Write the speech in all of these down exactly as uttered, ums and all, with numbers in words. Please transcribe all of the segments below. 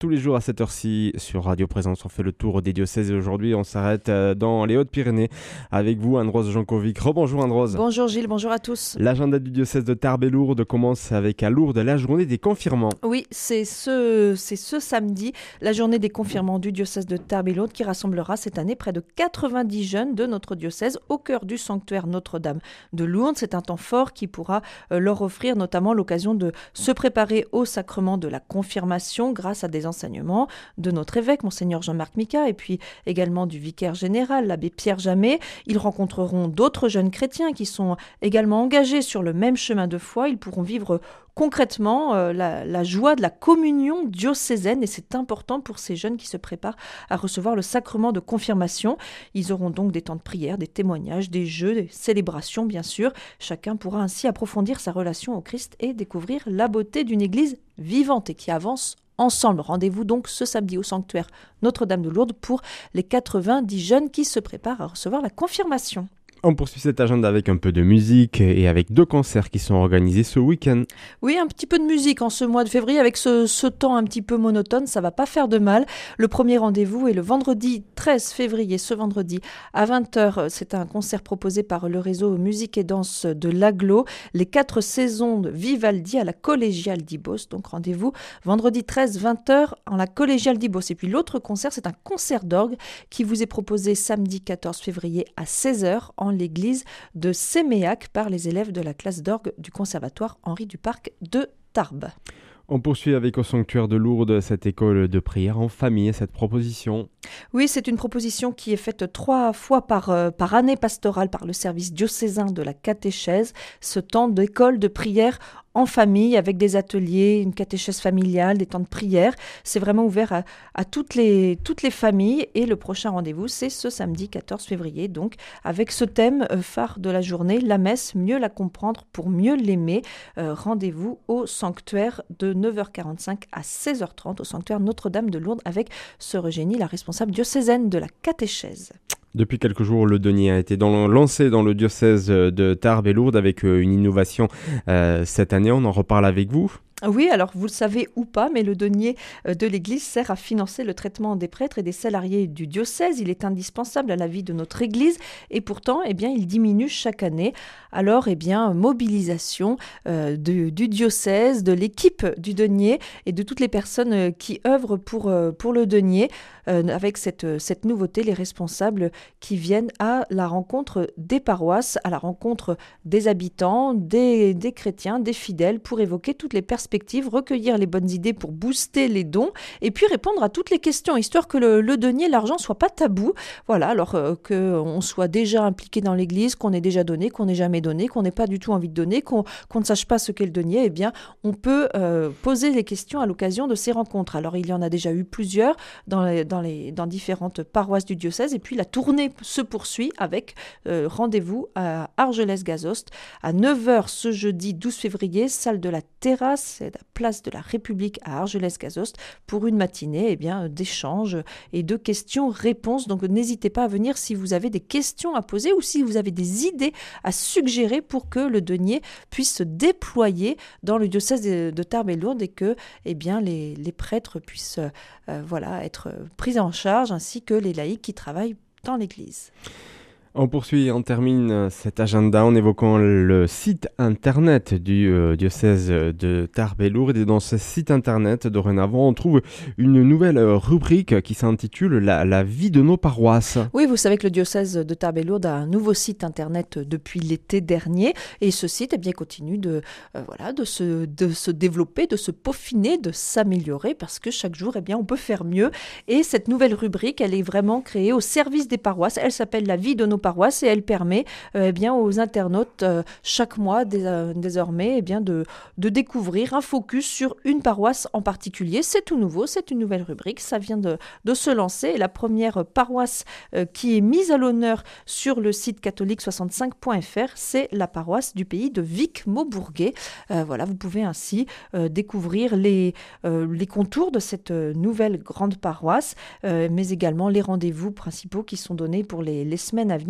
Tous les jours à cette heure-ci sur Radio Présence, on fait le tour des diocèses et aujourd'hui on s'arrête dans les Hautes-Pyrénées avec vous, Anne-Rose Jankovic. Rebonjour Anne-Rose. Bonjour Gilles, bonjour à tous. L'agenda du diocèse de Tarbes et Lourdes commence avec à Lourdes la journée des confirmants. Oui, c'est ce, c'est ce samedi, la journée des confirmants du diocèse de Tarbes et Lourdes qui rassemblera cette année près de quatre-vingt-dix jeunes de notre diocèse au cœur du sanctuaire Notre-Dame de Lourdes. C'est un temps fort qui pourra leur offrir notamment l'occasion de se préparer au sacrement de la confirmation grâce à des enseignements de notre évêque, Monseigneur Jean-Marc Mika, et puis également du vicaire général, l'abbé Pierre Jamet. Ils rencontreront d'autres jeunes chrétiens qui sont également engagés sur le même chemin de foi. Ils pourront vivre concrètement euh, la, la joie de la communion diocésaine et c'est important pour ces jeunes qui se préparent à recevoir le sacrement de confirmation. Ils auront donc des temps de prière, des témoignages, des jeux, des célébrations bien sûr. Chacun pourra ainsi approfondir sa relation au Christ et découvrir la beauté d'une église vivante et qui avance ensemble. Rendez-vous donc ce samedi au sanctuaire Notre-Dame de Lourdes pour les quatre-vingt-dix jeunes qui se préparent à recevoir la confirmation. On poursuit cet agenda avec un peu de musique et avec deux concerts qui sont organisés ce week-end. Oui, un petit peu de musique en ce mois de février avec ce, ce temps un petit peu monotone, ça va pas faire de mal. Le premier rendez-vous est le vendredi treize février, ce vendredi à vingt heures. C'est un concert proposé par le réseau Musique et Danse de l'Aglo, les quatre saisons de Vivaldi à la Collégiale d'Ibos. Donc rendez-vous vendredi treize, vingt heures en la Collégiale d'Ibos. Et puis l'autre concert, c'est un concert d'orgue qui vous est proposé samedi quatorze février à seize heures en l'église de Séméac par les élèves de la classe d'orgue du conservatoire Henri Duparc de Tarbes. On poursuit avec au sanctuaire de Lourdes cette école de prière en famille, cette proposition. Oui, c'est une proposition qui est faite trois fois par, euh, par année pastorale par le service diocésain de la catéchèse. Ce temps d'école de prière en famille avec des ateliers, une catéchèse familiale, des temps de prière. C'est vraiment ouvert à, à toutes, les, toutes les familles et le prochain rendez-vous, c'est ce samedi quatorze février, donc avec ce thème euh, phare de la journée, la messe, mieux la comprendre pour mieux l'aimer. Euh, rendez-vous au sanctuaire de neuf heures quarante-cinq à seize heures trente au sanctuaire Notre-Dame de Lourdes avec Sœur Eugénie, la responsable diocésaine de la catéchèse. Depuis quelques jours, le denier a été dans, lancé dans le diocèse de Tarbes et Lourdes avec une innovation euh, cette année. On en reparle avec vous. Oui, alors vous le savez ou pas, mais le denier de l'Église sert à financer le traitement des prêtres et des salariés du diocèse. Il est indispensable à la vie de notre Église et pourtant, eh bien, il diminue chaque année. Alors, eh bien, mobilisation euh, de, du diocèse, de l'équipe du denier et de toutes les personnes qui œuvrent pour, euh, pour le denier. Euh, avec cette, cette nouveauté, les responsables qui viennent à la rencontre des paroisses, à la rencontre des habitants, des, des chrétiens, des fidèles, pour évoquer toutes les perspectives, recueillir les bonnes idées pour booster les dons et puis répondre à toutes les questions, histoire que le, le denier, l'argent soit pas tabou. Voilà, alors euh, qu'on soit déjà impliqué dans l'église, qu'on ait déjà donné, qu'on n'ait jamais donné, qu'on n'ait pas du tout envie de donner, qu'on, qu'on ne sache pas ce qu'est le denier, eh bien, on peut euh, poser les questions à l'occasion de ces rencontres. Alors, il y en a déjà eu plusieurs dans les Dans, les, dans différentes paroisses du diocèse. Et puis la tournée se poursuit avec euh, rendez-vous à Argelès-Gazost à neuf heures ce jeudi douze février, salle de la Terrasse, c'est la place de la République à Argelès-Gazost pour une matinée eh bien, d'échanges et de questions-réponses. Donc n'hésitez pas à venir si vous avez des questions à poser ou si vous avez des idées à suggérer pour que le denier puisse se déployer dans le diocèse de, de Tarbes et Lourdes et que eh bien, les, les prêtres puissent euh, voilà, être pris en charge, ainsi que les laïcs qui travaillent dans l'Église. On poursuit et on termine cet agenda en évoquant le site internet du euh, diocèse de Tarbes et Lourdes. Et dans ce site internet, dorénavant, on trouve une nouvelle rubrique qui s'intitule la, la vie de nos paroisses. Oui, vous savez que le diocèse de Tarbes et Lourdes a un nouveau site internet depuis l'été dernier. Et ce site eh bien, continue de, euh, voilà, de, se, de se développer, de se peaufiner, de s'améliorer parce que chaque jour, eh bien, on peut faire mieux. Et cette nouvelle rubrique, elle est vraiment créée au service des paroisses. Elle s'appelle la vie de nos paroisse et elle permet euh, eh bien, aux internautes euh, chaque mois dés, euh, désormais eh bien, de, de découvrir un focus sur une paroisse en particulier. C'est tout nouveau, c'est une nouvelle rubrique, ça vient de, de se lancer. Et la première paroisse euh, qui est mise à l'honneur sur le site catholique soixante-cinq point f r, c'est la paroisse du pays de Vic-Maubourguet. Euh, voilà, vous pouvez ainsi euh, découvrir les, euh, les contours de cette nouvelle grande paroisse, euh, mais également les rendez-vous principaux qui sont donnés pour les, les semaines à venir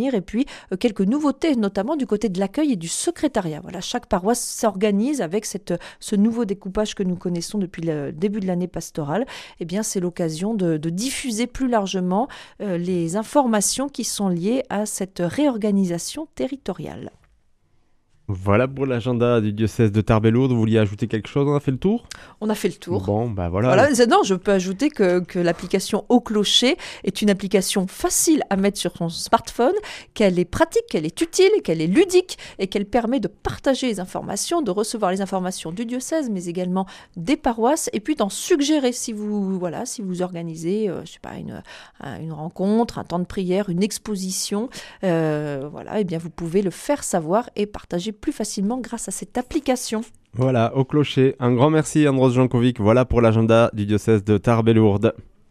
venir. Et puis euh, quelques nouveautés, notamment du côté de l'accueil et du secrétariat. Voilà, chaque paroisse s'organise avec cette, ce nouveau découpage que nous connaissons depuis le début de l'année pastorale. Eh bien, c'est l'occasion de, de diffuser plus largement euh, les informations qui sont liées à cette réorganisation territoriale. Voilà pour l'agenda du diocèse de Tarbes et Lourdes. Vous vouliez ajouter quelque chose? On a fait le tour? On a fait le tour. Bon, bah voilà. Voilà, non, je peux ajouter que, que l'application Au Clocher est une application facile à mettre sur son smartphone, qu'elle est pratique, qu'elle est utile, qu'elle est ludique et qu'elle permet de partager les informations, de recevoir les informations du diocèse, mais également des paroisses, et puis d'en suggérer si vous, voilà, si vous organisez, euh, je sais pas, une, une rencontre, un temps de prière, une exposition, euh, voilà, et bien vous pouvez le faire savoir et partager plus facilement grâce à cette application. Voilà, Au Clocher. Un grand merci Andros Jankovic. Voilà pour l'agenda du diocèse de Tarbes et Lourdes.